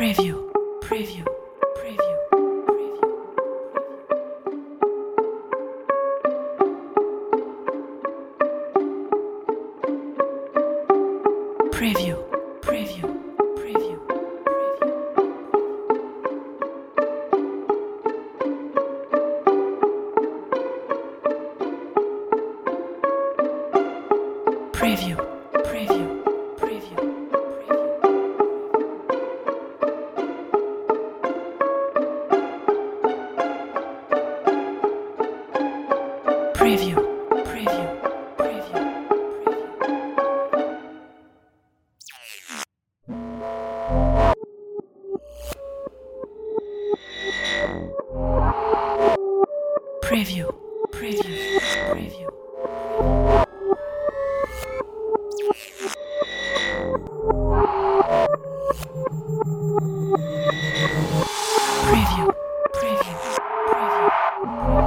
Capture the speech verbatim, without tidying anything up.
Preview, preview, preview, preview. Preview, preview, preview, preview. Preview, preview, preview, preview, preview, preview, preview, preview, preview. Preview, preview, preview.